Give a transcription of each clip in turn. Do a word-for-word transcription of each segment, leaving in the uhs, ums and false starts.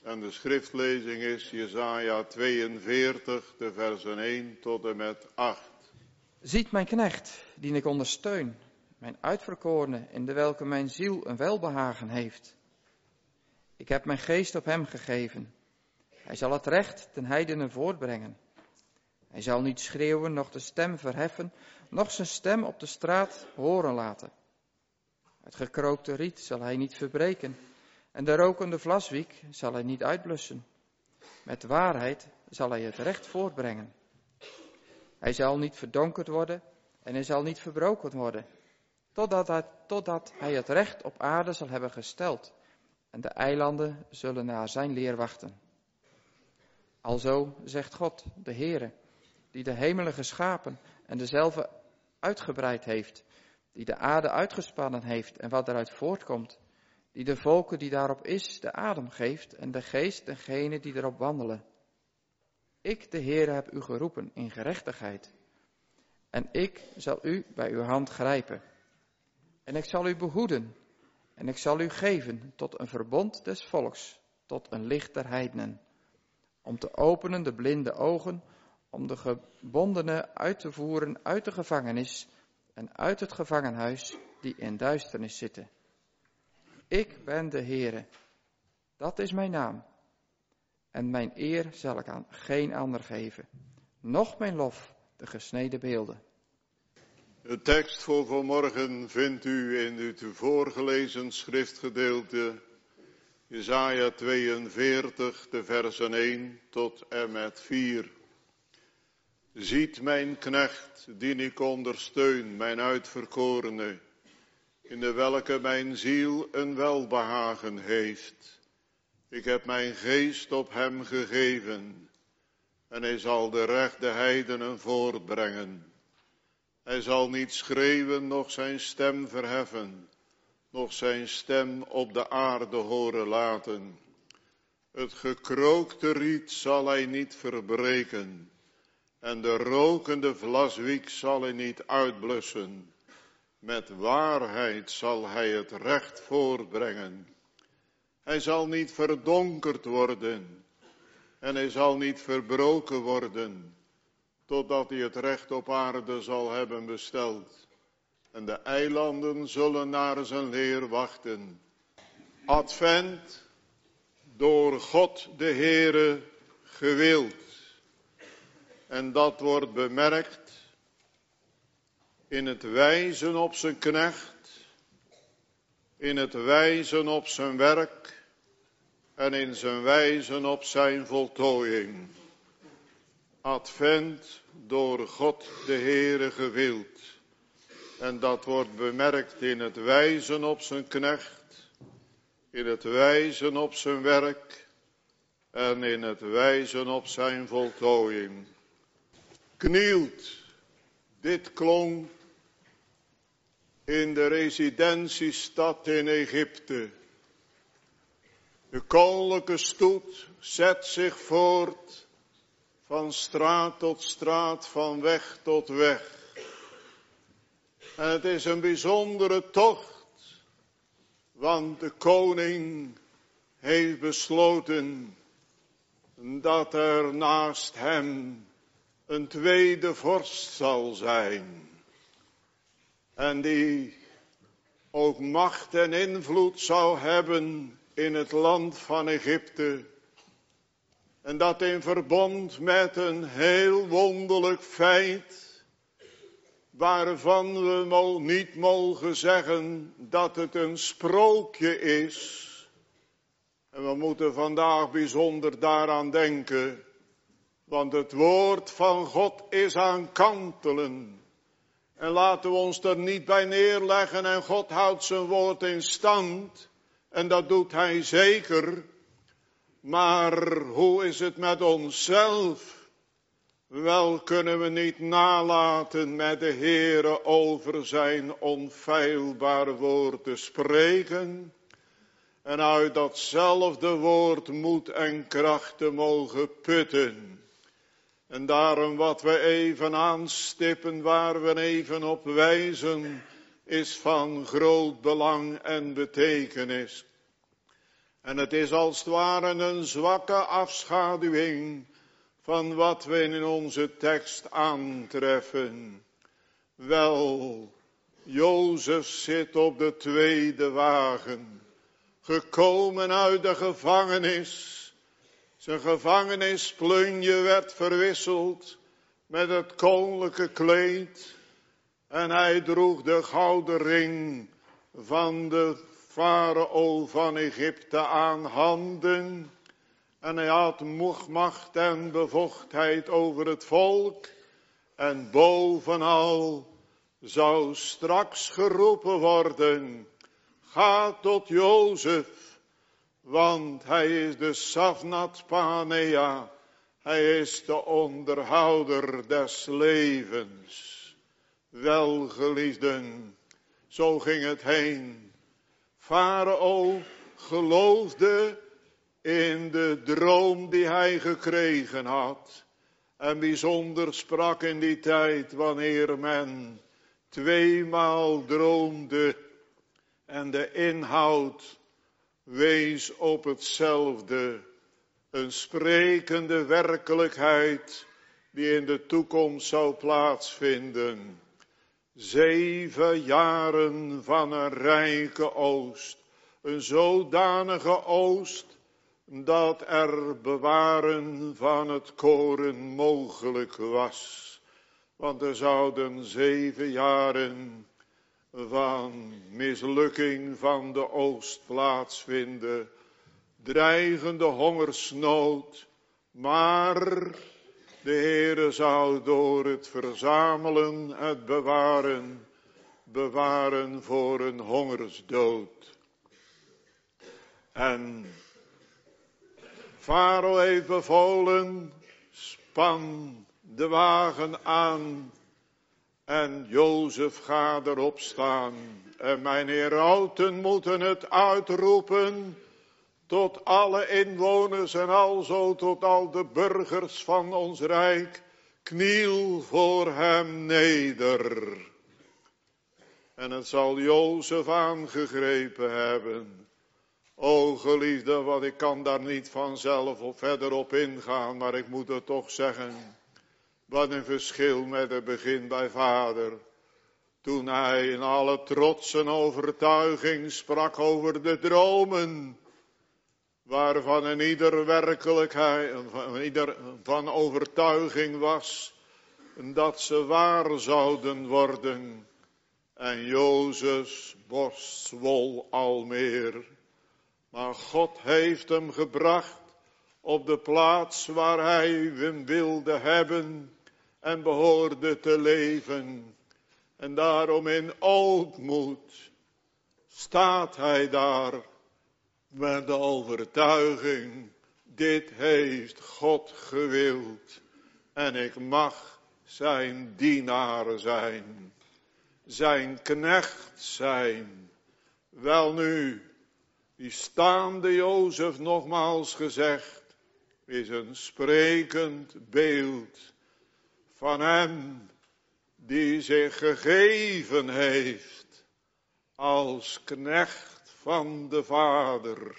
En de schriftlezing is Jesaja tweeënveertig, de versen één tot en met acht. Ziet mijn knecht, die ik ondersteun, mijn uitverkorene, in de welke mijn ziel een welbehagen heeft. Ik heb mijn geest op hem gegeven. Hij zal het recht ten heidenen voortbrengen. Hij zal niet schreeuwen, noch de stem verheffen, noch zijn stem op de straat horen laten. Het gekrookte riet zal hij niet verbreken, en de rokende vlaswiek zal hij niet uitblussen. Met waarheid zal hij het recht voortbrengen. Hij zal niet verdonkerd worden en hij zal niet verbroken worden, totdat hij, totdat hij het recht op aarde zal hebben gesteld. En de eilanden zullen naar zijn leer wachten. Alzo zegt God, de Heere, die de hemelen geschapen en dezelfde uitgebreid heeft, die de aarde uitgespannen heeft en wat eruit voortkomt, die de volken die daarop is de adem geeft en de geest dengene die erop wandelen. Ik, de Heere, heb u geroepen in gerechtigheid en ik zal u bij uw hand grijpen. En ik zal u behoeden en ik zal u geven tot een verbond des volks, tot een licht der heidenen, om te openen de blinde ogen, om de gebondenen uit te voeren uit de gevangenis en uit het gevangenhuis die in duisternis zitten. Ik ben de Heere, dat is mijn naam. En mijn eer zal ik aan geen ander geven, noch mijn lof de gesneden beelden. De tekst voor vanmorgen vindt u in het voorgelezen schriftgedeelte Jesaja tweeënveertig, de versen één tot en met vier. Ziet mijn knecht, die ik ondersteun, mijn uitverkorene, in de welke mijn ziel een welbehagen heeft. Ik heb mijn geest op hem gegeven, en hij zal de rechte heidenen voortbrengen. Hij zal niet schreeuwen, noch zijn stem verheffen, noch zijn stem op de aarde horen laten. Het gekrookte riet zal hij niet verbreken, en de rokende vlaswiek zal hij niet uitblussen. Met waarheid zal hij het recht voortbrengen. Hij zal niet verdonkerd worden, en hij zal niet verbroken worden, totdat hij het recht op aarde zal hebben besteld. En de eilanden zullen naar zijn leer wachten. Advent, door God de Heere gewild. En dat wordt bemerkt in het wijzen op zijn knecht, in het wijzen op zijn werk en in zijn wijzen op zijn voltooiing. Advent, door God de Heere gewild. En dat wordt bemerkt in het wijzen op zijn knecht, in het wijzen op zijn werk en in het wijzen op zijn voltooiing. Knielt, dit klonk in de residentiestad in Egypte. De koninklijke stoet zet zich voort van straat tot straat, van weg tot weg. En het is een bijzondere tocht, want de koning heeft besloten dat er naast hem een tweede vorst zal zijn. En die ook macht en invloed zou hebben in het land van Egypte. En dat in verband met een heel wonderlijk feit, waarvan we niet mogen zeggen dat het een sprookje is. En we moeten vandaag bijzonder daaraan denken, want het woord van God is aan kantelen. En laten we ons er niet bij neerleggen en God houdt zijn woord in stand. En dat doet hij zeker. Maar hoe is het met onszelf? Wel kunnen we niet nalaten met de Heere over zijn onfeilbaar woord te spreken. En uit datzelfde woord moed en kracht te mogen putten. En daarom wat we even aanstippen, waar we even op wijzen, is van groot belang en betekenis. En het is als het ware een zwakke afschaduwing van wat we in onze tekst aantreffen. Wel, Jozef zit op de tweede wagen, gekomen uit de gevangenis. Zijn gevangenisplunje werd verwisseld met het koninklijke kleed. En hij droeg de gouden ring van de farao van Egypte aan handen. En hij had macht en bevoegdheid over het volk. En bovenal zou straks geroepen worden: ga tot Jozef, want hij is de Safnat Panea. Hij is de onderhouder des levens. Welgeliefden, zo ging het heen. Farao geloofde in de droom die hij gekregen had. En bijzonder sprak in die tijd wanneer men tweemaal droomde en de inhoud wees op hetzelfde. Een sprekende werkelijkheid die in de toekomst zou plaatsvinden. Zeven jaren van een rijke oogst. Een zodanige oogst dat er bewaren van het koren mogelijk was. Want er zouden zeven jaren van mislukking van de oogst plaatsvinden. Dreigende hongersnood. Maar de Heere zou door het verzamelen, het bewaren, bewaren voor een hongersdood. En Farao heeft bevolen, span de wagen aan en Jozef gaat erop staan. En mijn herauten moeten het uitroepen tot alle inwoners en alzo tot al de burgers van ons rijk. Kniel voor hem neder. En het zal Jozef aangegrepen hebben. O geliefde, wat ik kan daar niet vanzelf of verder op ingaan, maar ik moet het toch zeggen. Wat een verschil met het begin bij vader. Toen hij in alle trots en overtuiging sprak over de dromen. Waarvan een ieder werkelijkheid, van ieder van overtuiging was. Dat ze waar zouden worden. En Jozefs borst zwol al meer. Maar God heeft hem gebracht op de plaats waar hij hem wilde hebben en behoorde te leven. En daarom in ootmoed staat hij daar met de overtuiging: dit heeft God gewild en ik mag zijn dienaar zijn, zijn knecht zijn. Welnu, die staande Jozef, nogmaals gezegd, is een sprekend beeld van hem die zich gegeven heeft als knecht van de Vader.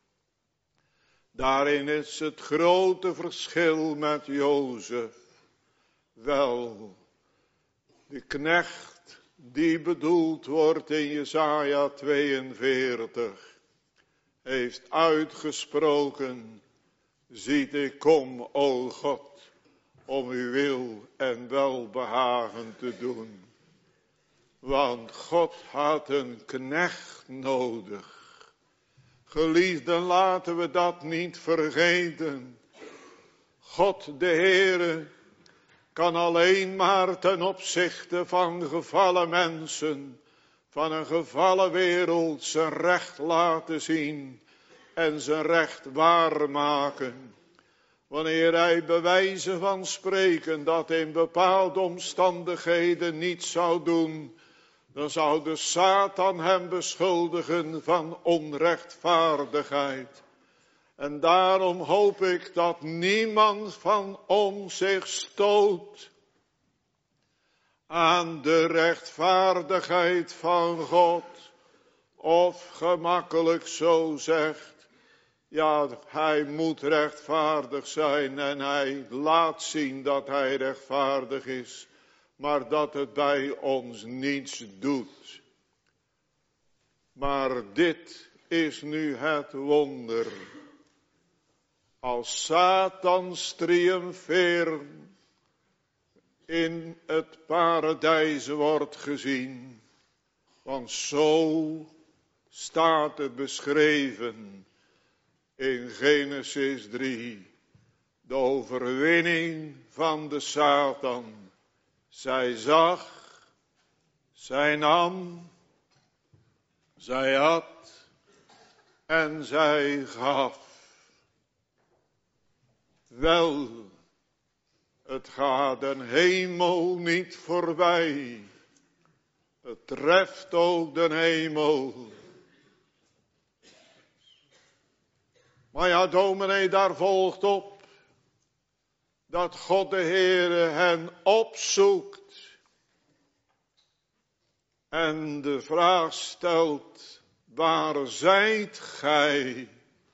Daarin is het grote verschil met Jozef. Wel, de knecht die bedoeld wordt in Jesaja tweeënveertig, heeft uitgesproken: ziet, ik kom, o God, om uw wil en welbehagen te doen. Want God had een knecht nodig. Geliefden, laten we dat niet vergeten. God de Heere kan alleen maar ten opzichte van gevallen mensen, van een gevallen wereld, zijn recht laten zien en zijn recht waarmaken. Wanneer hij bij wijze van spreken dat in bepaalde omstandigheden niet zou doen, dan zou de Satan hem beschuldigen van onrechtvaardigheid. En daarom hoop ik dat niemand van ons zich stoot aan de rechtvaardigheid van God, of gemakkelijk zo zegt: Ja, hij moet rechtvaardig zijn en hij laat zien dat hij rechtvaardig is. Maar dat het bij ons niets doet. Maar dit is nu het wonder. Als Satans triomfeer in het paradijs wordt gezien. Want zo staat het beschreven in Genesis drie. De overwinning van de Satan. Zij zag, zij nam, zij had en zij gaf. Wel, het gaat den hemel niet voorbij. Het treft ook den hemel. Maar ja, dominee, daar volgt op dat God de Heere hen opzoekt. En de vraag stelt, waar zijt gij?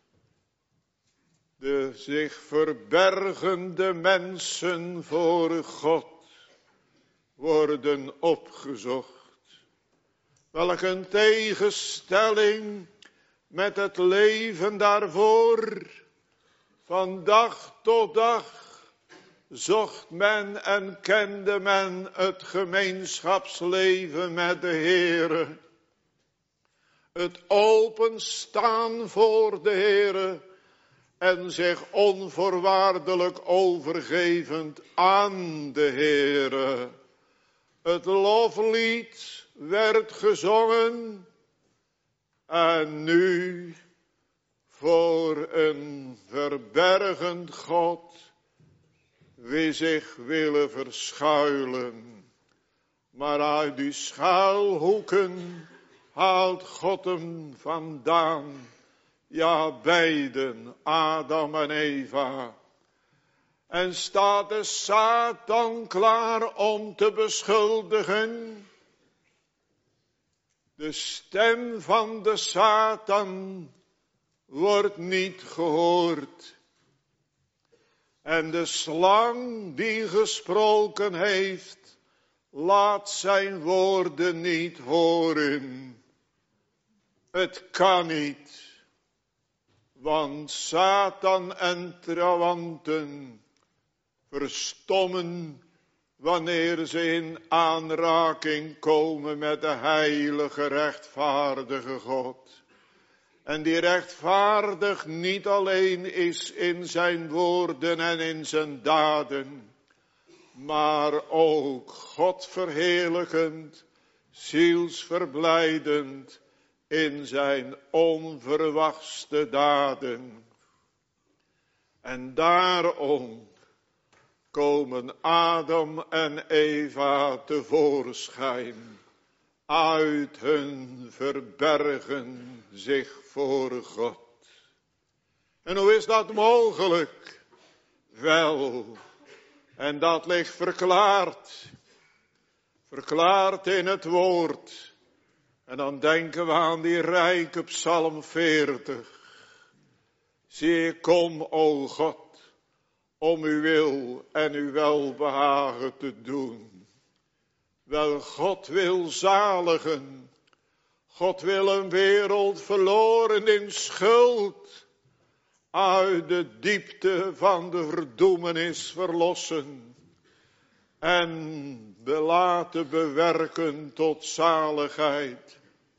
De zich verbergende mensen voor God worden opgezocht. Welk een tegenstelling met het leven daarvoor. Van dag tot dag zocht men en kende men het gemeenschapsleven met de Heere. Het openstaan voor de Heere en zich onvoorwaardelijk overgevend aan de Heere. Het loflied werd gezongen en nu voor een verbergend God wie zich willen verschuilen. Maar uit die schuilhoeken haalt God hem vandaan. Ja, beiden, Adam en Eva. En staat de Satan klaar om te beschuldigen. De stem van de Satan wordt niet gehoord. En de slang die gesproken heeft, laat zijn woorden niet horen. Het kan niet. Want Satan en trawanten verstommen wanneer ze in aanraking komen met de heilige rechtvaardige God. En die rechtvaardig niet alleen is in zijn woorden en in zijn daden, maar ook God verheerlijkend, zielsverblijdend in zijn onverwachte daden. En daarom komen Adam en Eva tevoorschijn, uit hun verbergen zich voor God. En hoe is dat mogelijk? Wel, en dat ligt verklaard, verklaard in het woord. En dan denken we aan die rijke Psalm veertig. Zie, ik kom, o God, om uw wil en uw welbehagen te doen. Wel, God wil zaligen. God wil een wereld verloren in schuld uit de diepte van de verdoemenis verlossen en laten bewerken tot zaligheid.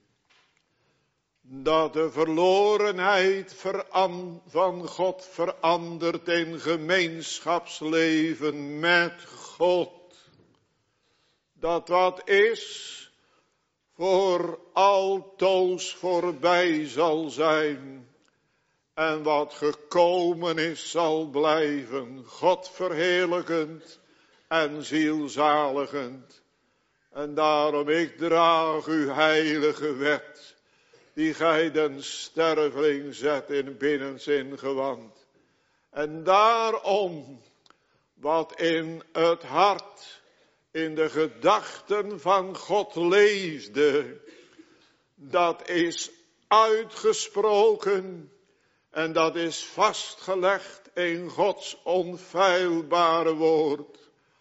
Dat de verlorenheid van God verandert in gemeenschapsleven met God. Dat wat is voor altoos voorbij zal zijn. En wat gekomen is zal blijven. God verheerlijkend en zielzaligend. En daarom ik draag uw heilige wet. Die gij den sterveling zet in binnenzin gewand. En daarom wat in het hart, in de gedachten van God leefde, dat is uitgesproken En dat is vastgelegd in Gods onfeilbare woord.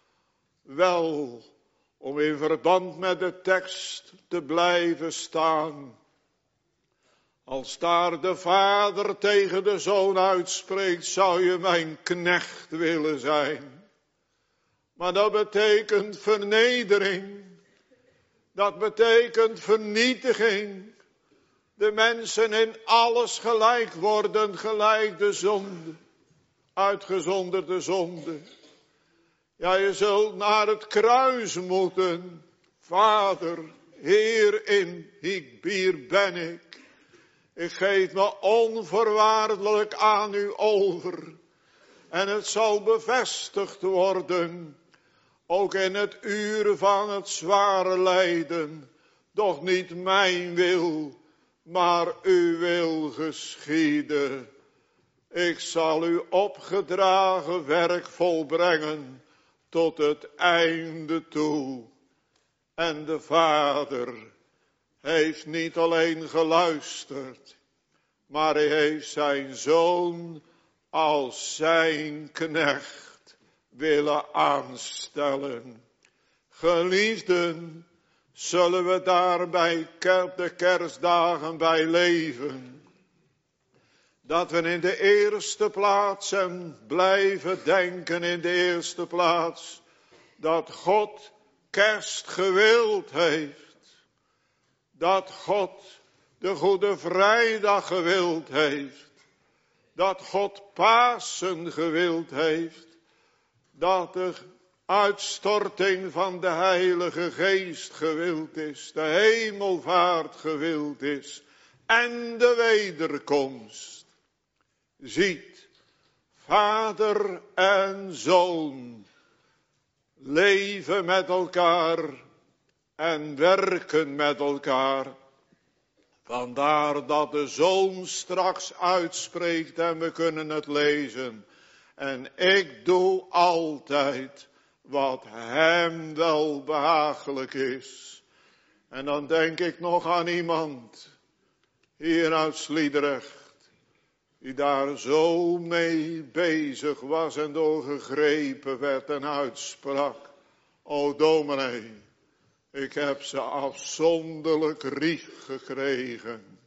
Wel, om in verband met de tekst te blijven staan. Als daar de vader tegen de zoon uitspreekt, zou je mijn knecht willen zijn. Maar dat betekent vernedering. Dat betekent vernietiging. De mensen in alles gelijk worden, gelijk de zonde. Uitgezonderd de zonde. Ja, je zult naar het kruis moeten. Vader, Heer in, ik, hier ben ik. Ik geef me onvoorwaardelijk aan u over. En het zal bevestigd worden. Ook in het uur van het zware lijden. Doch niet mijn wil, maar uw wil geschieden. Ik zal uw opgedragen werk volbrengen tot het einde toe. En de Vader heeft niet alleen geluisterd, maar hij heeft zijn zoon als zijn knecht willen aanstellen. Geliefden, zullen we daar bij de kerstdagen bij leven. Dat we in de eerste plaats en blijven denken in de eerste plaats dat God kerst gewild heeft. Dat God de Goede Vrijdag gewild heeft. Dat God Pasen gewild heeft. Dat de uitstorting van de Heilige Geest gewild is. De hemelvaart gewild is. En de wederkomst. Ziet, vader en zoon leven met elkaar en werken met elkaar. Vandaar dat de zoon straks uitspreekt en we kunnen het lezen. En ik doe altijd wat hem wel behagelijk is. En dan denk ik nog aan iemand hier uit Sliedrecht. Die daar zo mee bezig was en door gegrepen werd en uitsprak. O dominee, ik heb ze afzonderlijk rief gekregen.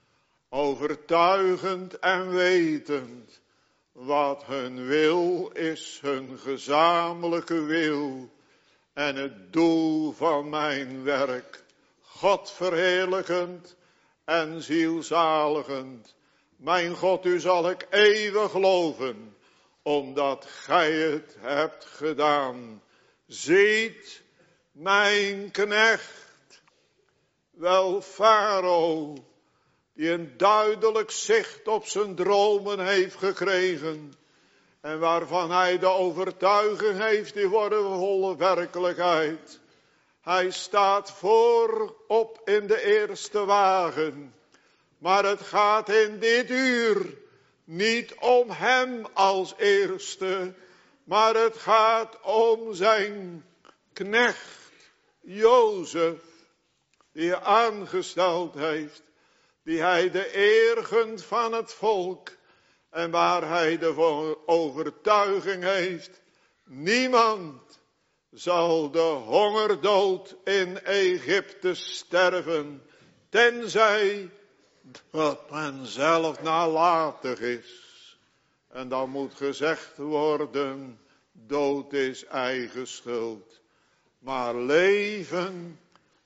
Overtuigend en wetend wat hun wil is, hun gezamenlijke wil. En het doel van mijn werk, God verheerlijkend en zielzaligend. Mijn God, u zal ik eeuwig loven, omdat gij het hebt gedaan. Ziet mijn knecht, wel Farao, die een duidelijk zicht op zijn dromen heeft gekregen. En waarvan hij de overtuiging heeft, die worden volle werkelijkheid. Hij staat voorop in de eerste wagen. Maar het gaat in dit uur niet om hem als eerste, maar het gaat om zijn knecht Jozef, die hij aangesteld heeft, die hij de eer gunt van het volk en waar hij de overtuiging heeft, niemand zal de hongerdood in Egypte sterven, tenzij dat men zelf nalatig is. En dan moet gezegd worden, dood is eigen schuld. Maar leven,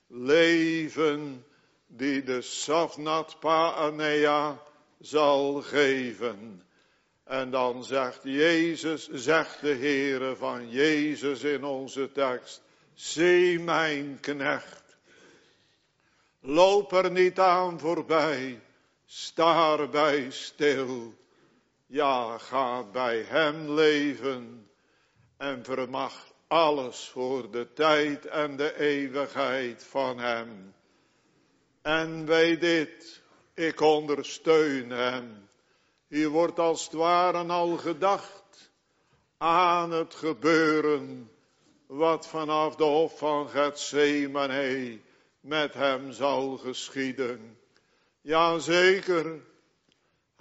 leven die de Safnat Paanea zal geven. En dan zegt Jezus, zegt de Heere van Jezus in onze tekst, zie mijn knecht. Loop er niet aan voorbij, sta erbij stil. Ja, ga bij hem leven en vermag alles voor de tijd en de eeuwigheid van hem. En bij dit, ik ondersteun hem. Hier wordt als het ware al gedacht aan het gebeuren wat vanaf de hof van Getsemane met hem zal geschieden. Ja, zeker.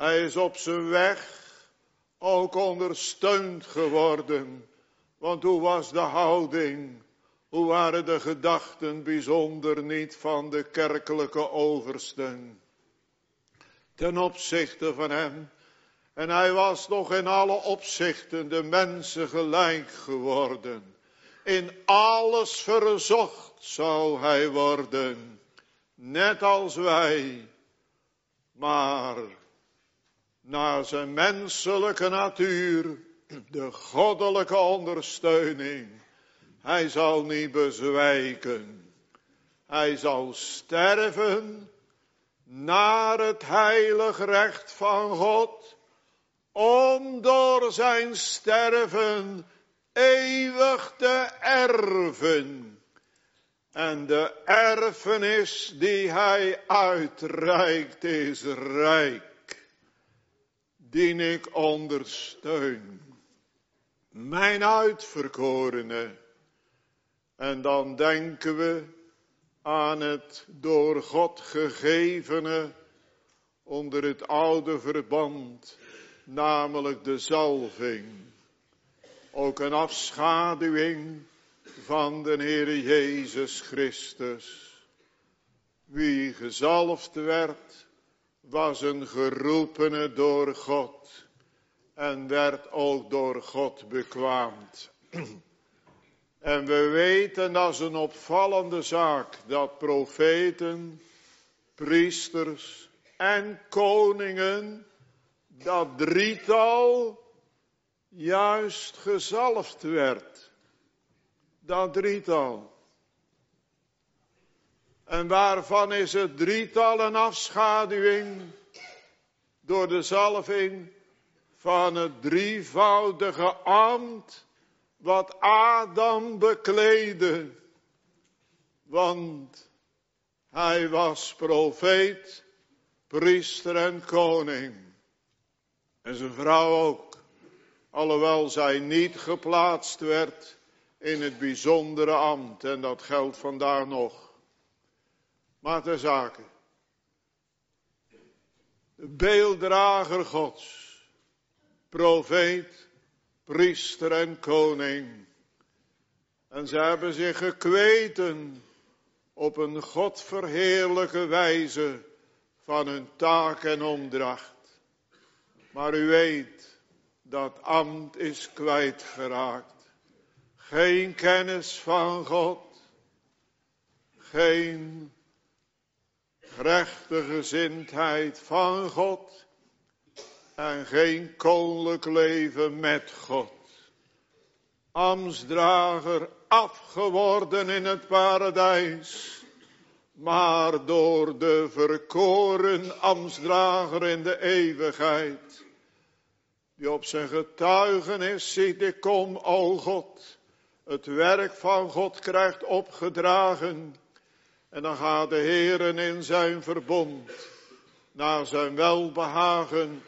Hij is op zijn weg ook ondersteund geworden. Want hoe was de houding? Hoe waren de gedachten bijzonder niet van de kerkelijke oversten ten opzichte van hem? En hij was nog in alle opzichten de mensen gelijk geworden. In alles verzocht zou hij worden, net als wij. Maar naar zijn menselijke natuur, de goddelijke ondersteuning. Hij zal niet bezwijken. Hij zal sterven naar het heilig recht van God, om door zijn sterven eeuwig te erven. En de erfenis die hij uitreikt is rijk, die ik ondersteun. Mijn uitverkorene. En dan denken we aan het door God gegevene onder het oude verband, namelijk de zalving. Ook een afschaduwing van de Heer Jezus Christus. Wie gezalfd werd, was een geroepene door God en werd ook door God bekwaamd. En we weten, dat is een opvallende zaak, dat profeten, priesters en koningen, dat drietal juist gezalfd werd. Dat drietal. En waarvan is het drietal een afschaduwing? Door de zalving van het drievoudige ambt wat Adam bekleedde. Want hij was profeet, priester en koning. En zijn vrouw ook. Alhoewel zij niet geplaatst werd in het bijzondere ambt. En dat geldt vandaag nog. Maar ter zake. De beelddrager Gods. Profeet, priester en koning. En ze hebben zich gekweten op een godverheerlijke wijze van hun taak en omdracht. Maar u weet, dat ambt is kwijtgeraakt. Geen kennis van God. Geen rechte gezindheid van God. En geen koninklijk leven met God. Ambtsdrager afgeworden in het paradijs. Maar door de verkoren ambtsdrager in de eeuwigheid. Die op zijn getuigenis ziet, ik kom, o God. Het werk van God krijgt opgedragen. En dan gaat de Heer in zijn verbond. Naar zijn welbehagen.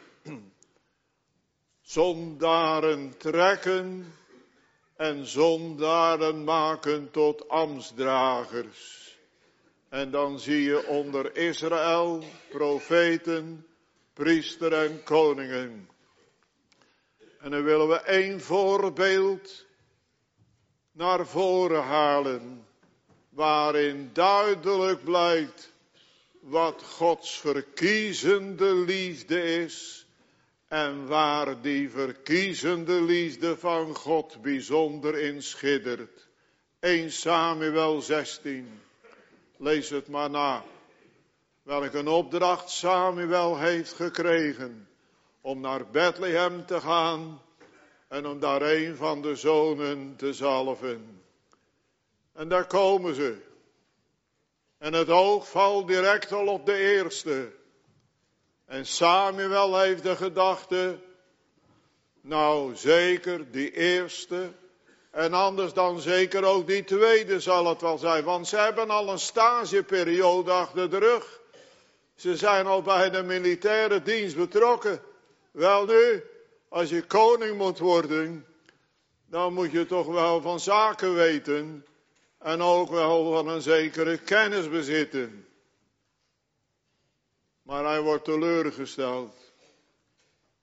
Zondaren trekken. En zondaren maken tot ambtsdragers. En dan zie je onder Israël profeten, priester en koningen. En dan willen we één voorbeeld naar voren halen. Waarin duidelijk blijkt wat Gods verkiezende liefde is. En waar die verkiezende liefde van God bijzonder in schittert. Eerste Samuel zestien. Lees het maar na. Welke een opdracht Samuel heeft gekregen. Om naar Bethlehem te gaan. En om daar een van de zonen te zalven. En daar komen ze. En het oog valt direct al op de eerste. En Samuel heeft de gedachte. Nou zeker die eerste. En anders dan zeker ook die tweede zal het wel zijn. Want ze hebben al een stageperiode achter de rug. Ze zijn al bij de militaire dienst betrokken. Wel nu, als je koning moet worden. Dan moet je toch wel van zaken weten. En ook wel van een zekere kennis bezitten. Maar hij wordt teleurgesteld.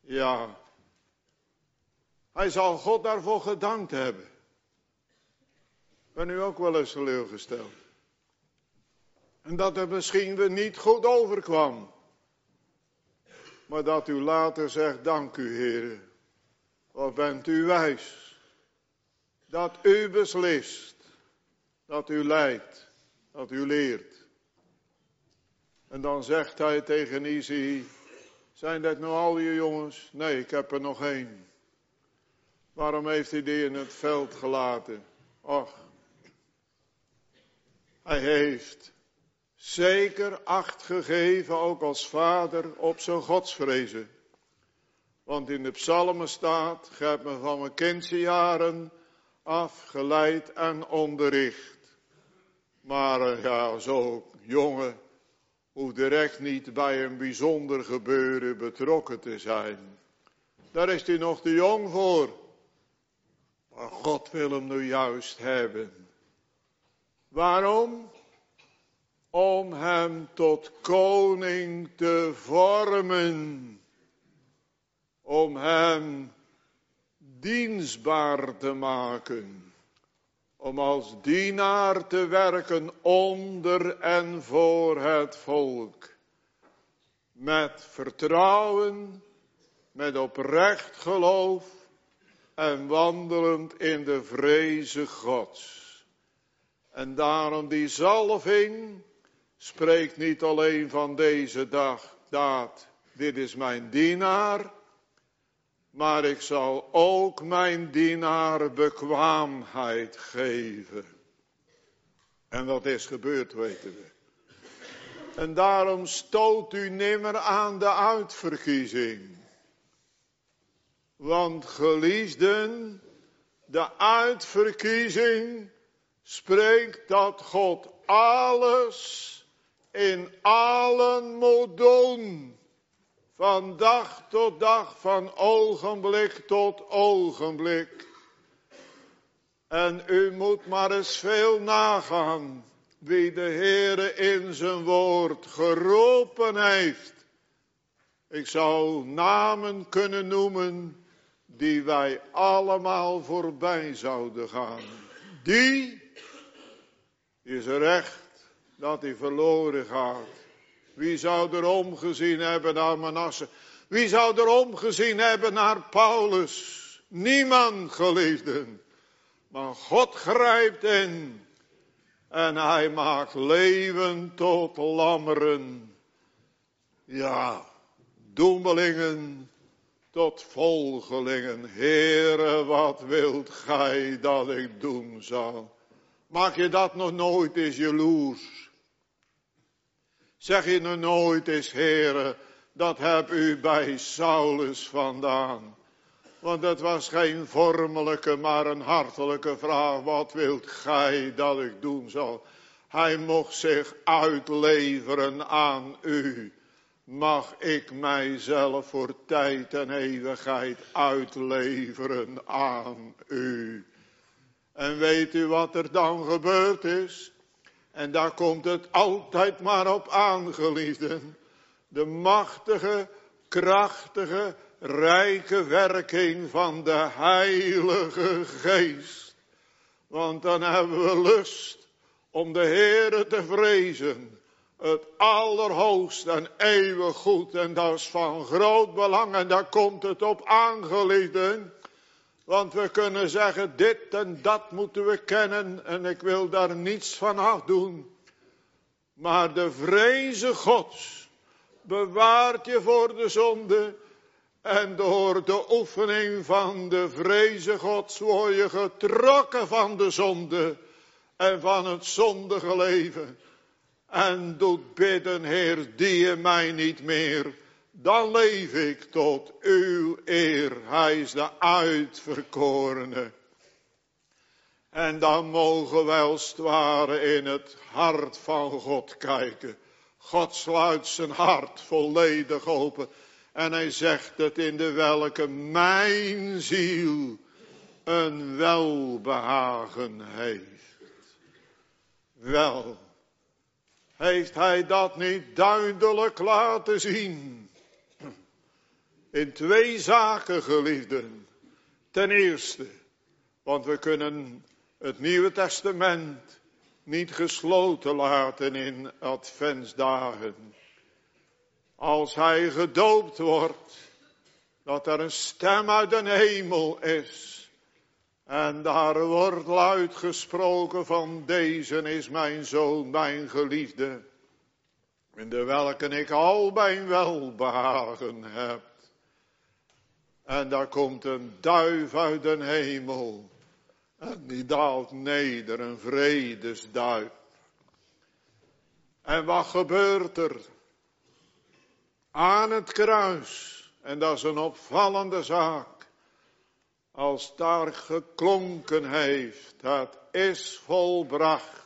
Ja, hij zal God daarvoor gedankt hebben. Ben u ook wel eens teleurgesteld? En dat het misschien weer niet goed overkwam. Maar dat u later zegt, dank u Heer. Wat bent u wijs. Dat u beslist. Dat u leidt. Dat u leert. En dan zegt hij tegen Isaïe, zijn dat nou al je jongens? Nee, ik heb er nog één. Waarom heeft hij die in het veld gelaten? Och, hij heeft zeker acht gegeven, ook als vader, op zijn godsvrezen. Want in de psalmen staat, gij hebt me van mijn kindse jaren afgeleid en onderricht. Maar ja, zo jongen, hoeft direct niet bij een bijzonder gebeuren betrokken te zijn. Daar is hij nog te jong voor. Maar God wil hem nu juist hebben. Waarom? Om hem tot koning te vormen. Om hem dienstbaar te maken. Om als dienaar te werken onder en voor het volk. Met vertrouwen, met oprecht geloof en wandelend in de vreze Gods. En daarom die zalving spreekt niet alleen van deze dag, daad, dit is mijn dienaar. Maar ik zal ook mijn dienaar bekwaamheid geven. En dat is gebeurd, weten we. En daarom stoot u nimmer aan de uitverkiezing. Want geliefden, de uitverkiezing spreekt dat God alles in allen moet doen. Van dag tot dag, van ogenblik tot ogenblik. En u moet maar eens veel nagaan wie de Heere in zijn woord geroepen heeft. Ik zou namen kunnen noemen die wij allemaal voorbij zouden gaan. Die is recht dat hij verloren gaat. Wie zou er omgezien hebben naar Manasse? Wie zou er omgezien hebben naar Paulus? Niemand, geliefden. Maar God grijpt in. En hij maakt leeuwen tot lammeren. Ja, doemelingen tot volgelingen. Heere, wat wilt gij dat ik doen zal? Maak je dat nog nooit eens jaloers? Zeg je nog nooit eens, Heere, dat heb u bij Saulus vandaan. Want het was geen vormelijke, maar een hartelijke vraag. Wat wilt gij dat ik doen zal? Hij mocht zich uitleveren aan u. Mag ik mijzelf voor tijd en eeuwigheid uitleveren aan u? En weet u wat er dan gebeurd is? En daar komt het altijd maar op aan, geliefden. De machtige, krachtige, rijke werking van de Heilige Geest. Want dan hebben we lust om de Heere te vrezen. Het allerhoogste en eeuwig goed. En dat is van groot belang. En daar komt het op aan, geliefden. Want we kunnen zeggen, dit en dat moeten we kennen. En ik wil daar niets van afdoen. Maar de vreze Gods bewaart je voor de zonde. En door de oefening van de vreze Gods word je getrokken van de zonde. En van het zondige leven. En doet bidden, Heer, die je mij niet meer. Dan leef ik tot uw eer. Hij is de uitverkorene. En dan mogen wij als het ware in het hart van God kijken. God sluit zijn hart volledig open. En hij zegt het in de welke mijn ziel een welbehagen heeft. Wel, heeft hij dat niet duidelijk laten zien? In twee zaken, geliefden. Ten eerste, want we kunnen het Nieuwe Testament niet gesloten laten in adventsdagen. Als hij gedoopt wordt, dat er een stem uit de hemel is. En daar wordt luid gesproken van deze is mijn zoon, mijn geliefde. In de welke ik al mijn welbehagen heb. En daar komt een duif uit de hemel. En die daalt neder, een vredesduif. En wat gebeurt er? Aan het kruis. En dat is een opvallende zaak. Als daar geklonken heeft, het is volbracht.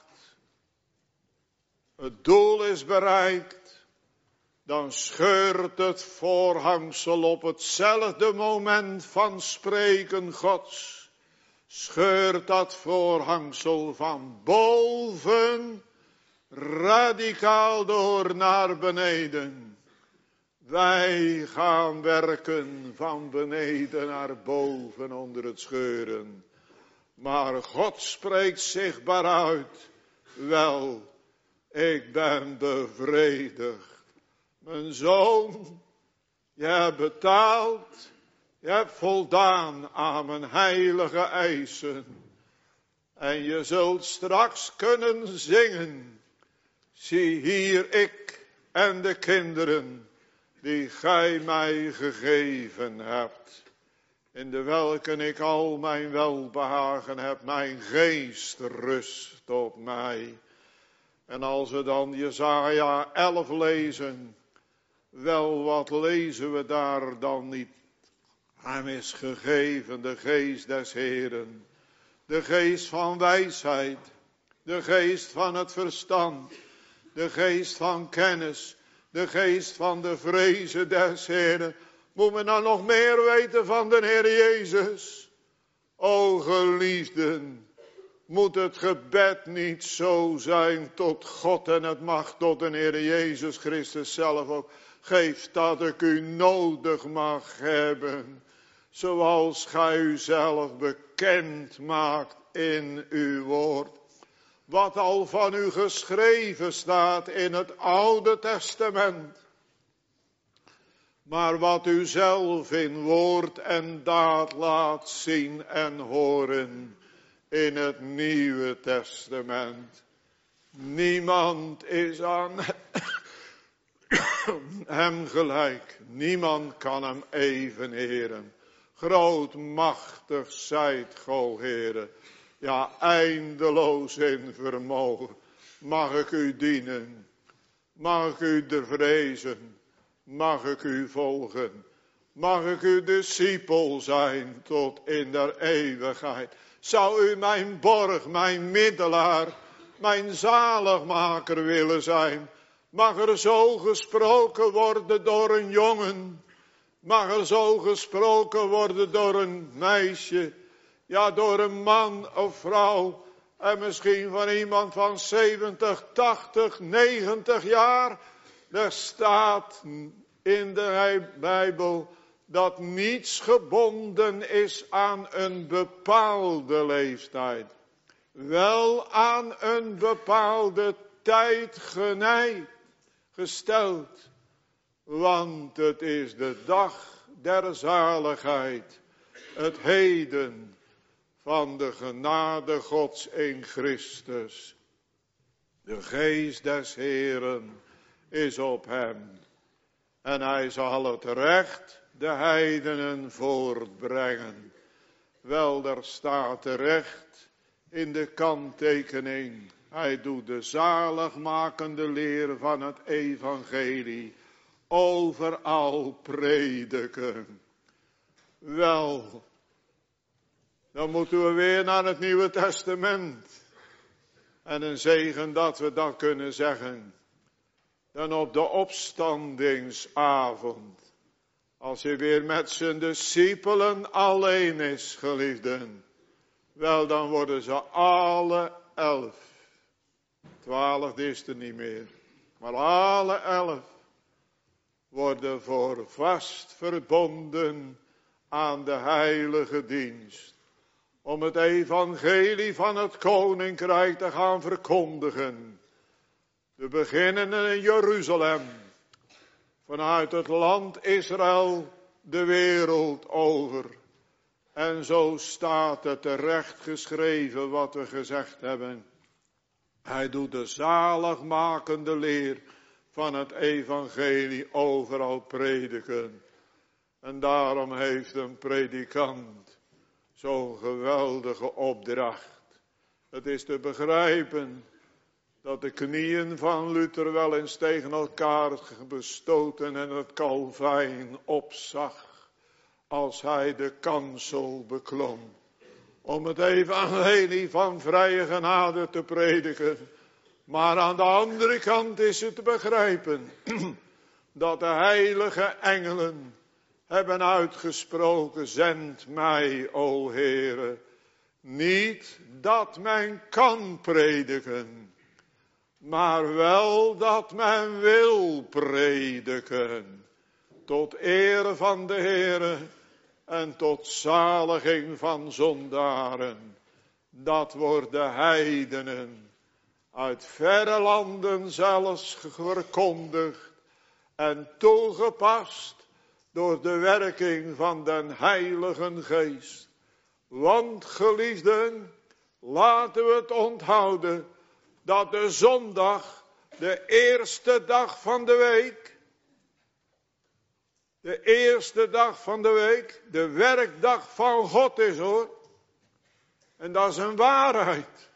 Het doel is bereikt. Dan scheurt het voorhangsel op hetzelfde moment van spreken Gods. Scheurt dat voorhangsel van boven radicaal door naar beneden. Wij gaan werken van beneden naar boven onder het scheuren. Maar God spreekt zichtbaar uit. Wel, ik ben bevredigd. Mijn zoon, je hebt betaald. Je hebt voldaan aan mijn heilige eisen. En je zult straks kunnen zingen. Zie hier ik en de kinderen die gij mij gegeven hebt. In de welke ik al mijn welbehagen heb. Mijn geest rust op mij. En als we dan Jesaja elf lezen. Wel, wat lezen we daar dan niet? Hem is gegeven de geest des Heeren. De geest van wijsheid. De geest van het verstand. De geest van kennis. De geest van de vrezen des Heeren. Moet men dan nog meer weten van de Heer Jezus? O geliefden. Moet het gebed niet zo zijn tot God en het mag tot de Heer Jezus Christus zelf ook. Geef dat ik u nodig mag hebben. Zoals gij uzelf bekend maakt in uw woord. Wat al van u geschreven staat in het Oude Testament. Maar wat u zelf in woord en daad laat zien en horen in het Nieuwe Testament. Niemand is aan hem gelijk. Niemand kan hem evenheren. Groot, machtig zijt Go, Heere. Ja, eindeloos in vermogen. Mag ik u dienen. Mag ik u de vrezen. Mag ik u volgen. Mag ik uw discipel zijn tot in der eeuwigheid. Zou u mijn borg, mijn middelaar, mijn zaligmaker willen zijn. Mag er zo gesproken worden door een jongen. Mag er zo gesproken worden door een meisje. Ja, door een man of vrouw. En misschien van iemand van zeventig, tachtig, negentig jaar. Er staat in de Bijbel dat niets gebonden is aan een bepaalde leeftijd. Wel aan een bepaalde tijd genij gesteld. Want het is de dag der zaligheid. Het heden van de genade Gods in Christus. De geest des Heeren is op hem. En hij zal het recht de heidenen voortbrengen. Wel, daar staat terecht in de kanttekening. Hij doet de zaligmakende leer van het evangelie overal prediken. Wel, dan moeten we weer naar het Nieuwe Testament. En een zegen dat we dan kunnen zeggen. Dan op de opstandingsavond. Als hij weer met zijn discipelen alleen is, geliefden. Wel, dan worden ze alle elf. Twaalf is er niet meer. Maar alle elf worden voor vast verbonden aan de heilige dienst. Om het evangelie van het koninkrijk te gaan verkondigen. We beginnen in Jeruzalem. Vanuit het land Israël de wereld over. En zo staat het terecht geschreven wat we gezegd hebben. Hij doet de zaligmakende leer van het evangelie overal prediken. En daarom heeft een predikant zo'n geweldige opdracht. Het is te begrijpen dat de knieën van Luther wel eens tegen elkaar bestoten en het Calvijn opzag. Als hij de kansel beklom. Om het evangelie van vrije genade te prediken. Maar aan de andere kant is het te begrijpen. Dat de heilige engelen hebben uitgesproken. Zend mij, o Heere. Niet dat men kan prediken. Maar wel dat men wil prediken. Tot eer van de Heere en tot zaliging van zondaren. Dat wordt de heidenen uit verre landen zelfs verkondigd en toegepast door de werking van den Heiligen Geest. Want geliefden, laten we het onthouden dat de zondag de eerste dag van de week, de eerste dag van de week, de werkdag van God is hoor. En dat is een waarheid.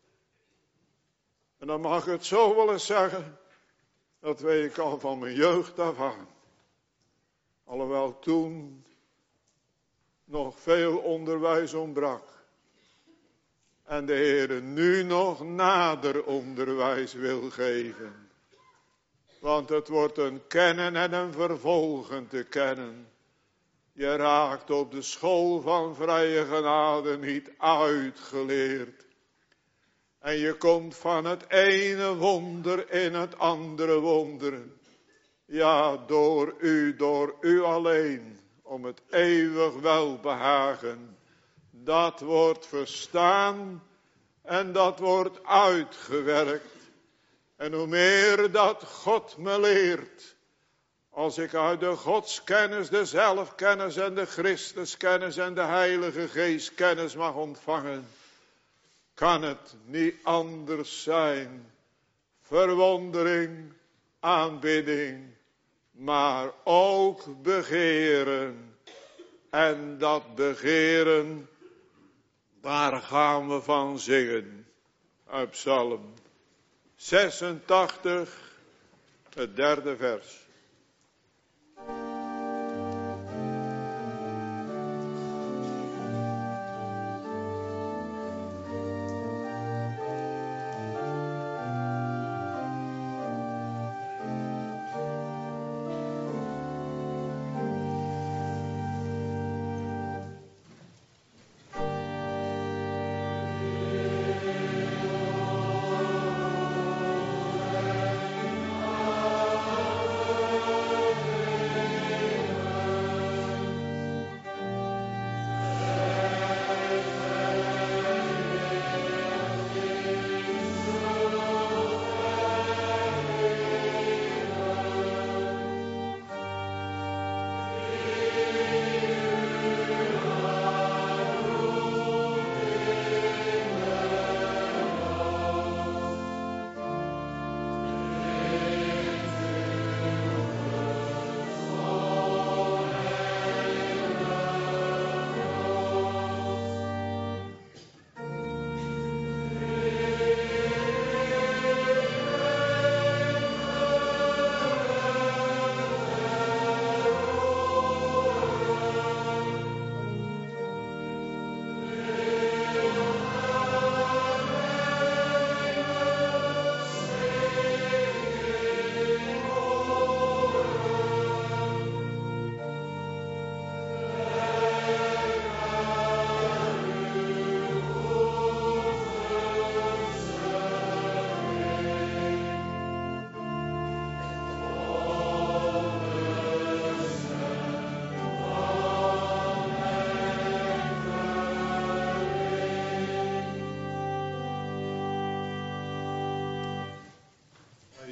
En dan mag ik het zo wel eens zeggen, dat weet ik al van mijn jeugd af aan. Alhoewel toen nog veel onderwijs ontbrak. En de Heer nu nog nader onderwijs wil geven. Want het wordt een kennen en een vervolgen te kennen. Je raakt op de school van vrije genade niet uitgeleerd. En je komt van het ene wonder in het andere wonder. Ja, door u, door u alleen. Om het eeuwig welbehagen. Dat wordt verstaan en dat wordt uitgewerkt. En hoe meer dat God me leert. Als ik uit de godskennis, de zelfkennis en de Christuskennis en de Heilige Geest kennis mag ontvangen. Kan het niet anders zijn. Verwondering, aanbidding, maar ook begeren. En dat begeren, daar gaan we van zingen. Uit Psalm zesentachtig, het derde vers.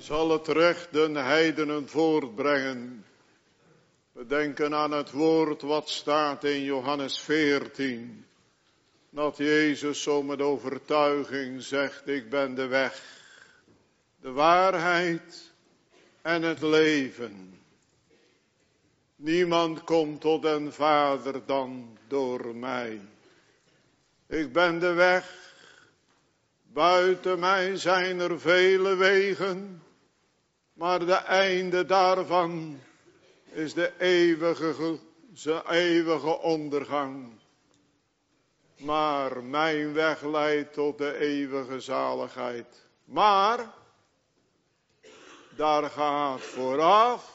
zal het recht den heidenen voortbrengen. We denken aan het woord wat staat in Johannes veertien. Dat Jezus zo met overtuiging zegt, ik ben de weg, de waarheid en het leven. Niemand komt tot den Vader dan door mij. Ik ben de weg, buiten mij zijn er vele wegen, maar de einde daarvan is de eeuwige, de eeuwige ondergang. Maar mijn weg leidt tot de eeuwige zaligheid. Maar daar gaat vooraf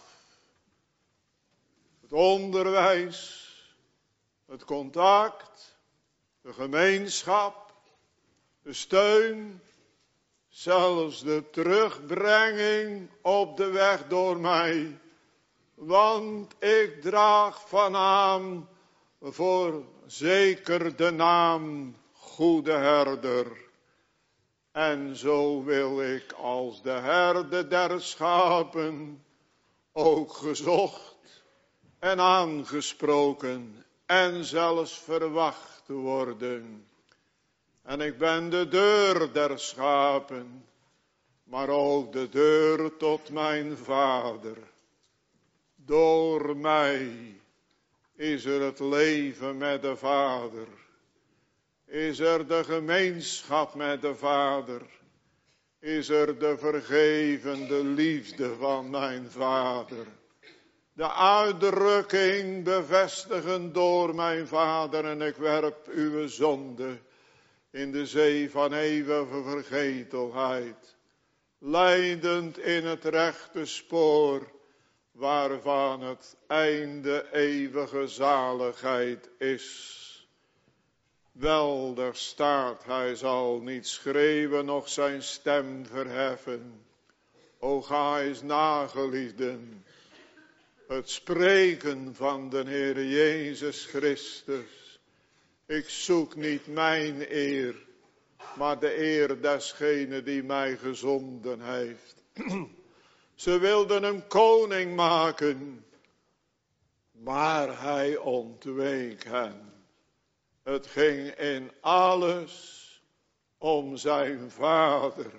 het onderwijs, het contact, de gemeenschap, de steun, zelfs de terugbrenging op de weg door mij. Want ik draag van naam voor zeker de naam Goede Herder. En zo wil ik als de herder der schapen ook gezocht en aangesproken en zelfs verwacht worden. En ik ben de deur der schapen, maar ook de deur tot mijn Vader. Door mij is er het leven met de Vader. Is er de gemeenschap met de Vader. Is er de vergevende liefde van mijn Vader. De uitdrukking bevestigen door mijn Vader. En ik werp uw zonde in de zee van eeuwige vergetelheid. Leidend in het rechte spoor, waarvan het einde eeuwige zaligheid is. Wel, daar staat, hij zal niet schreeuwen, noch zijn stem verheffen. O ga eens nageliefden, het spreken van de Heer Jezus Christus. Ik zoek niet mijn eer, maar de eer desgene die mij gezonden heeft. Ze wilden hem koning maken, maar hij ontweek hen. Het ging in alles om zijn Vader.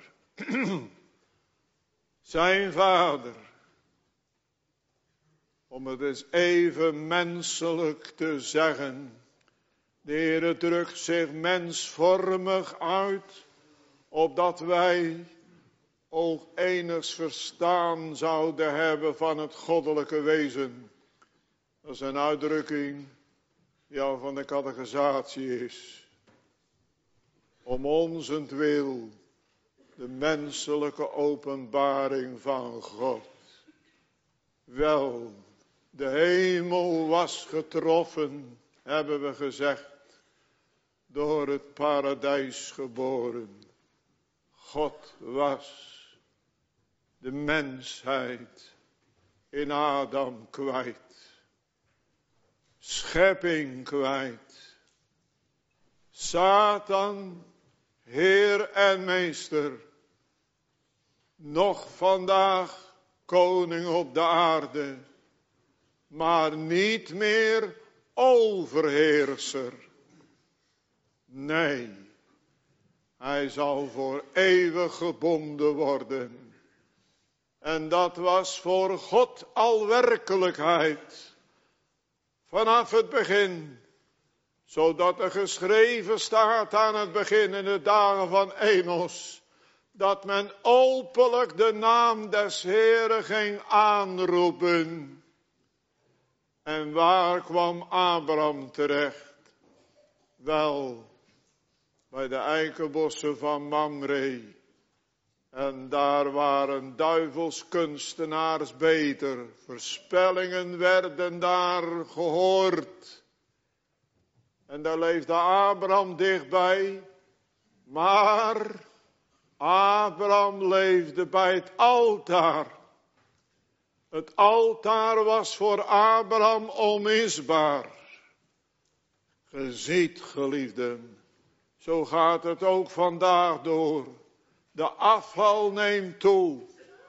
Zijn Vader. Om het eens even menselijk te zeggen. De Heere drukt zich mensvormig uit, opdat wij ook enigs verstaan zouden hebben van het goddelijke wezen. Dat is een uitdrukking die al van de catechisatie is. Om onzentwil de menselijke openbaring van God. Wel, de hemel was getroffen, hebben we gezegd, door het paradijs geboren. God was de mensheid in Adam kwijt. Schepping kwijt. Satan, Heer en Meester. Nog vandaag koning op de aarde. Maar niet meer overheerser. Nee, hij zal voor eeuwig gebonden worden. En dat was voor God al werkelijkheid. Vanaf het begin. Zodat er geschreven staat aan het begin in de dagen van Enos. Dat men openlijk de naam des Heeren ging aanroepen. En waar kwam Abraham terecht? Wel, bij de eikenbossen van Mamre. En daar waren duivelskunstenaars beter. Voorspellingen werden daar gehoord. En daar leefde Abraham dichtbij. Maar Abraham leefde bij het altaar. Het altaar was voor Abraham onmisbaar. Ge ziet, geliefden, zo gaat het ook vandaag door. De afval neemt toe.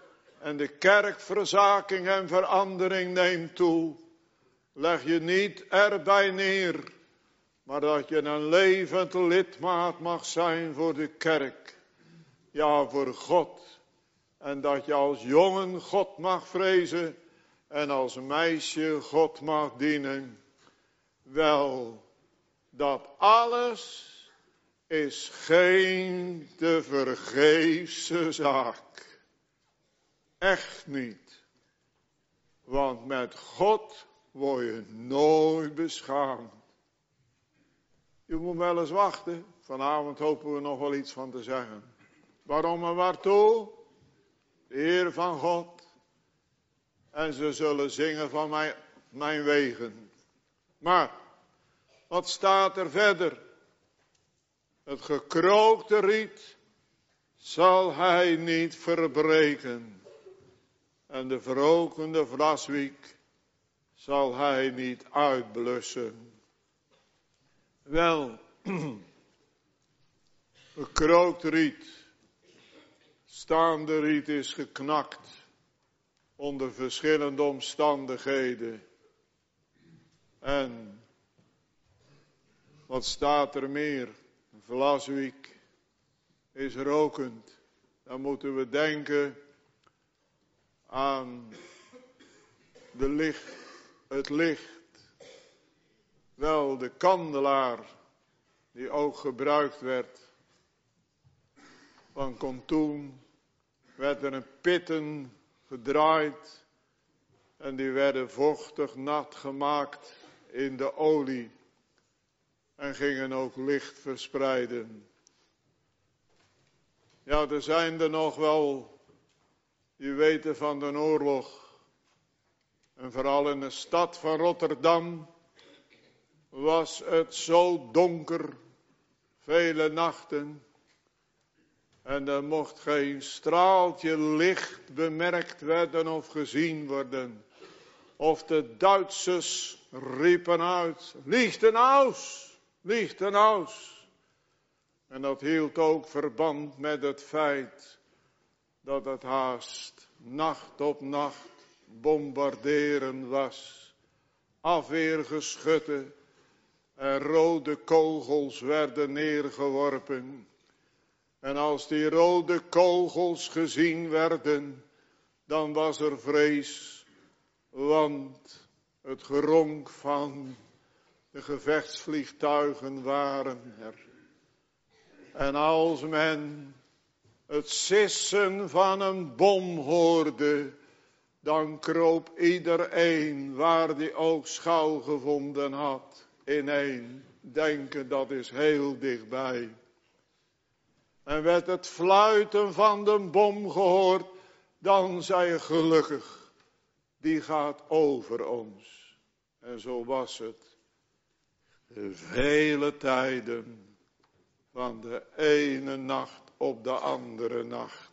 en de kerkverzaking en verandering neemt toe, leg je niet erbij neer, maar dat je een levend lidmaat mag zijn voor de kerk. Ja, voor God. En dat je als jongen God mag vrezen en als meisje God mag dienen. Wel, dat alles is geen te vergeefse zaak. Echt niet. Want met God word je nooit beschaamd. Je moet wel eens wachten. Vanavond hopen we nog wel iets van te zeggen. Waarom en waartoe? De Heer van God. En ze zullen zingen van mijn, mijn wegen. Maar, wat staat er verder? Het gekrookte riet zal hij niet verbreken. En de verrokende vlaswiek zal hij niet uitblussen. Wel, gekrookte riet, staande riet is geknakt onder verschillende omstandigheden. En wat staat er meer? Een vlaswiek is rokend. Dan moeten we denken aan de licht, het licht. Wel, de kandelaar die ook gebruikt werd. Want kon toen werd er een pitten gedraaid en die werden vochtig nat gemaakt in de olie en gingen ook licht verspreiden. Ja, er zijn er nog wel die weten van de oorlog en vooral in de stad van Rotterdam was het zo donker, vele nachten. En er mocht geen straaltje licht bemerkt werden of gezien worden. Of de Duitsers riepen uit, Lichtenhaus, Lichtenhaus. En dat hield ook verband met het feit dat het haast nacht op nacht bombarderen was. Afweergeschutten en rode kogels werden neergeworpen. En als die rode kogels gezien werden, dan was er vrees, want het geronk van de gevechtsvliegtuigen waren er. En als men het sissen van een bom hoorde, dan kroop iedereen, waar die ook schouw gevonden had, ineen. Denken, dat is heel dichtbij. En werd het fluiten van de bom gehoord, dan zei je gelukkig, die gaat over ons. En zo was het de vele tijden van de ene nacht op de andere nacht.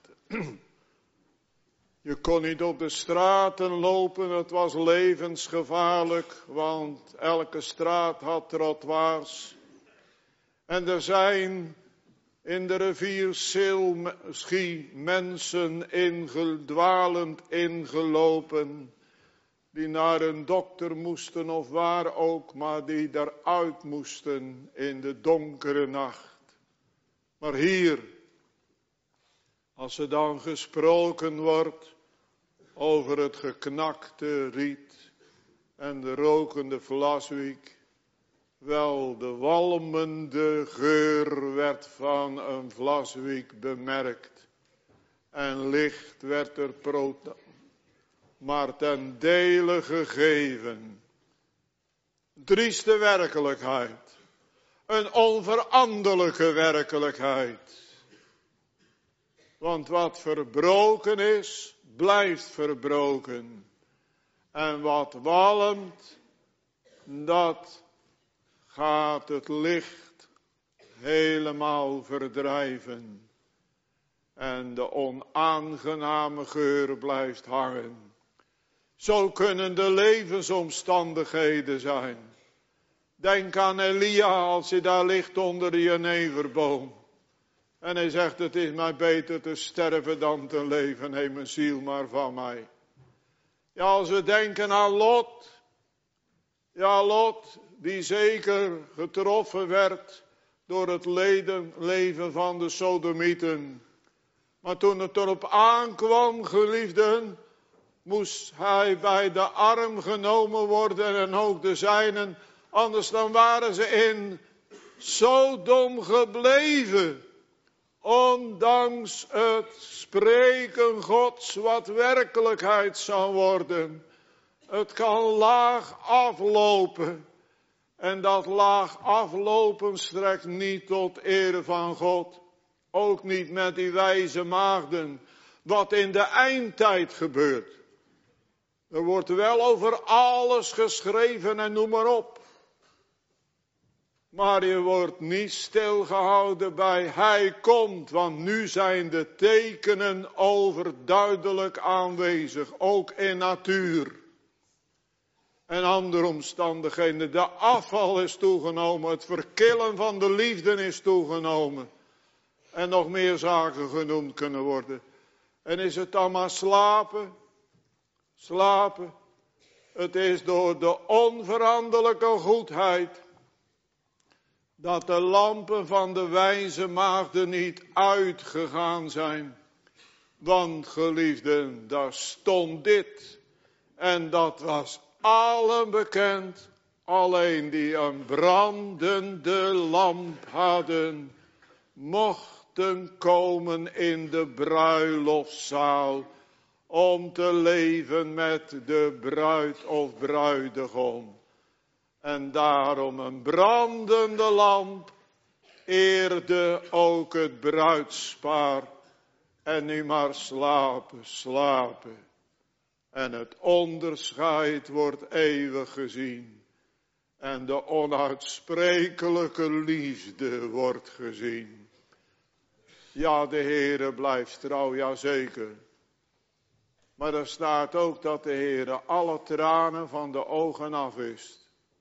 Je kon niet op de straten lopen, het was levensgevaarlijk, want elke straat had trottoirs. En er zijn in de rivier Schie mensen ingedwalend ingelopen, die naar een dokter moesten of waar ook, maar die daaruit moesten in de donkere nacht. Maar hier, als er dan gesproken wordt over het geknakte riet en de rokende vlaswiek, wel, de walmende geur werd van een vlaswiek bemerkt en licht werd er prota, maar ten dele gegeven. Drieste werkelijkheid, een onveranderlijke werkelijkheid. Want wat verbroken is, blijft verbroken. En wat walmt, dat gaat het licht helemaal verdrijven. En de onaangename geur blijft hangen. Zo kunnen de levensomstandigheden zijn. Denk aan Elia als hij daar ligt onder de jeneverboom. En hij zegt, het is mij beter te sterven dan te leven. Neem mijn ziel maar van mij. Ja, als we denken aan Lot. Ja, Lot, die zeker getroffen werd door het leden, leven van de Sodomieten. Maar toen het erop aankwam, geliefden, moest hij bij de arm genomen worden en ook de zijnen. Anders dan waren ze in Sodom gebleven. Ondanks het spreken Gods wat werkelijkheid zou worden. Het kan laag aflopen. En dat laag aflopen strekt niet tot eer van God. Ook niet met die wijze maagden. Wat in de eindtijd gebeurt. Er wordt wel over alles geschreven en noem maar op. Maar je wordt niet stilgehouden bij hij komt. Want nu zijn de tekenen overduidelijk aanwezig. Ook in natuur. En andere omstandigheden. De afval is toegenomen. Het verkillen van de liefde is toegenomen. En nog meer zaken genoemd kunnen worden. En is het dan maar slapen? Slapen. Het is door de onveranderlijke goedheid. Dat de lampen van de wijze maagden niet uitgegaan zijn. Want geliefden, daar stond dit. En dat was allen bekend. Alleen die een brandende lamp hadden. Mochten komen in de bruiloftszaal. Om te leven met de bruid of bruidegom. En daarom een brandende lamp eerde ook het bruidspaar. En nu maar slapen, slapen. En het onderscheid wordt eeuwig gezien. En de onuitsprekelijke liefde wordt gezien. Ja, de Heere blijft trouw, ja zeker. Maar er staat ook dat de Heere alle tranen van de ogen afwist.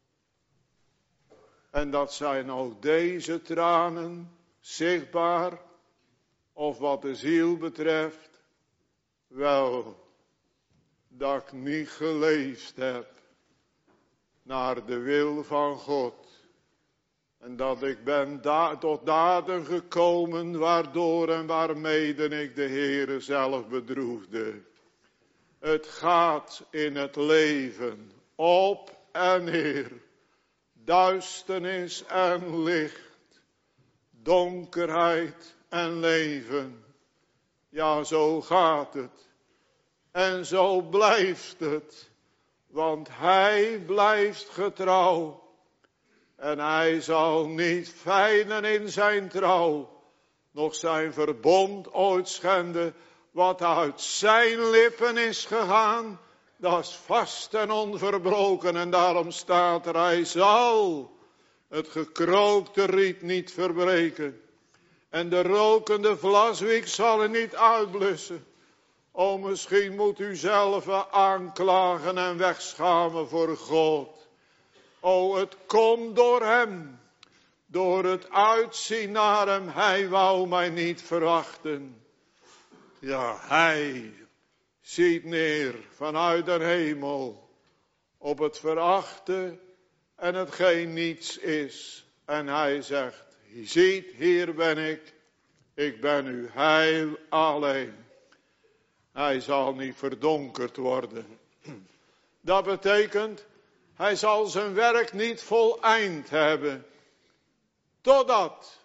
En dat zijn ook deze tranen zichtbaar, of wat de ziel betreft, wel, dat ik niet geleefd heb naar de wil van God. En dat ik ben da- tot daden gekomen, waardoor en waarmede ik de Heere zelf bedroefde. Het gaat in het leven op en neer. Duisternis en licht, donkerheid en leven. Ja, zo gaat het. En zo blijft het. Want hij blijft getrouw. En hij zal niet fijnen in zijn trouw. Nog zijn verbond ooit schenden. Wat uit zijn lippen is gegaan. Dat is vast en onverbroken en daarom staat er, hij zal het gekrookte riet niet verbreken. En de rokende vlaswiek zal er niet uitblussen. O, misschien moet u zelf aanklagen en wegschamen voor God. O, het komt door hem, door het uitzien naar hem, hij wou mij niet verachten. Ja, hij ziet neer vanuit de hemel op het verachten en hetgeen niets is. En hij zegt, ziet, hier ben ik, ik ben uw heil alleen. Hij zal niet verdonkerd worden. Dat betekent, hij zal zijn werk niet voleind hebben. Totdat,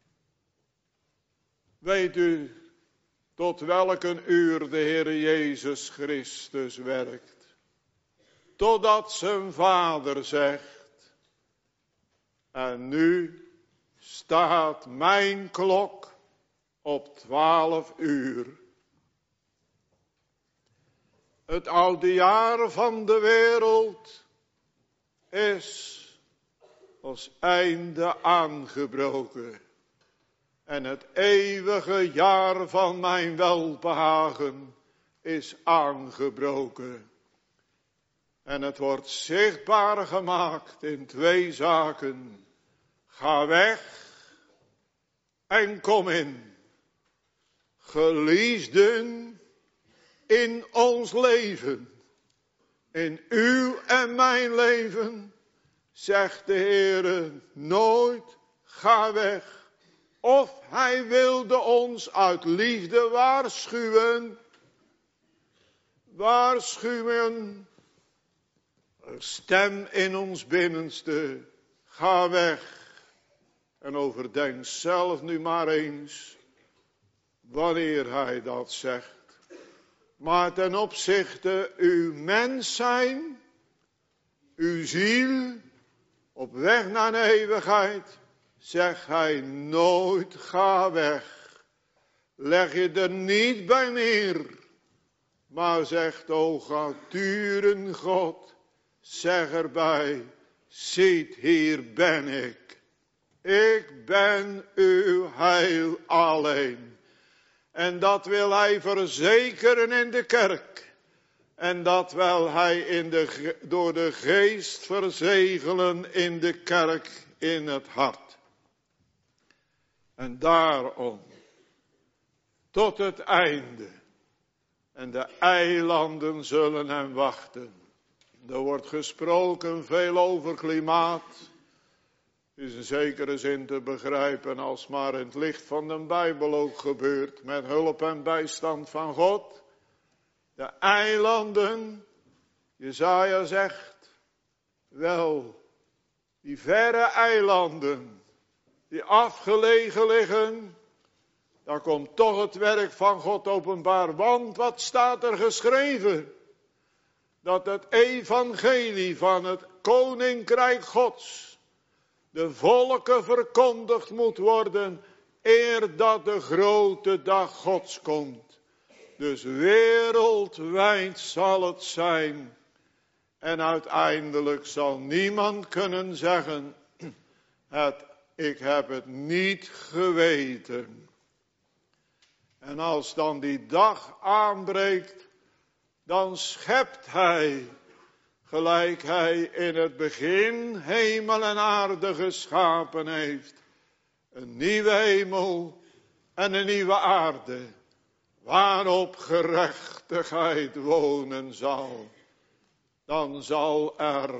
weet u, tot welk een uur de Heer Jezus Christus werkt. Totdat zijn Vader zegt. En nu staat mijn klok op twaalf uur. Het oude jaar van de wereld is als einde aangebroken. En het eeuwige jaar van mijn welbehagen is aangebroken. En het wordt zichtbaar gemaakt in twee zaken. Ga weg en kom in. Geliefden, in ons leven, in uw en mijn leven, zegt de Heere nooit, ga weg. Of hij wilde ons uit liefde waarschuwen. Waarschuwen. Een stem in ons binnenste. Ga weg. En overdenk zelf nu maar eens wanneer hij dat zegt. Maar ten opzichte uw mens zijn, uw ziel, op weg naar de eeuwigheid, zegt hij nooit, ga weg. Leg je er niet bij neer, maar zegt, o geturen God, zeg erbij, ziet, hier ben ik. Ik ben uw heil alleen. En dat wil hij verzekeren in de kerk. En dat wil hij in de, door de geest verzegelen in de kerk, in het hart. En daarom, tot het einde. En de eilanden zullen hem wachten. Er wordt gesproken veel over klimaat. Is in zekere zin te begrijpen als maar in het licht van de Bijbel ook gebeurt. Met hulp en bijstand van God. De eilanden, Jesaja zegt, wel, die verre eilanden, die afgelegen liggen, daar komt toch het werk van God openbaar. Want wat staat er geschreven? Dat het evangelie van het koninkrijk Gods de volken verkondigd moet worden, eer dat de grote dag Gods komt. Dus wereldwijd zal het zijn. En uiteindelijk zal niemand kunnen zeggen, het, ik heb het niet geweten. En als dan die dag aanbreekt, dan schept hij, gelijk hij in het begin hemel en aarde geschapen heeft, een nieuwe hemel en een nieuwe aarde, waarop gerechtigheid wonen zal. Dan zal er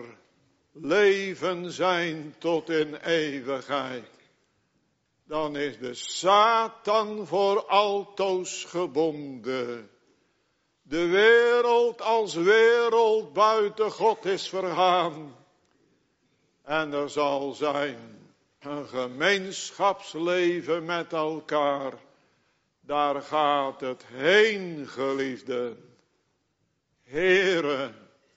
leven zijn tot in eeuwigheid. Dan is de Satan voor altoos gebonden. De wereld als wereld buiten God is vergaan. En er zal zijn een gemeenschapsleven met elkaar. Daar gaat het heen, geliefden. Heere,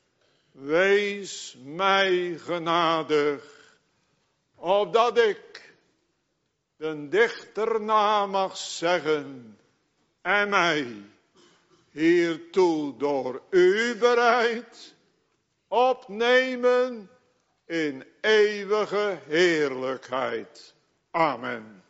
wees mij genadig, opdat ik den dichter na mag zeggen en mij hiertoe door u bereid opnemen in eeuwige heerlijkheid. Amen.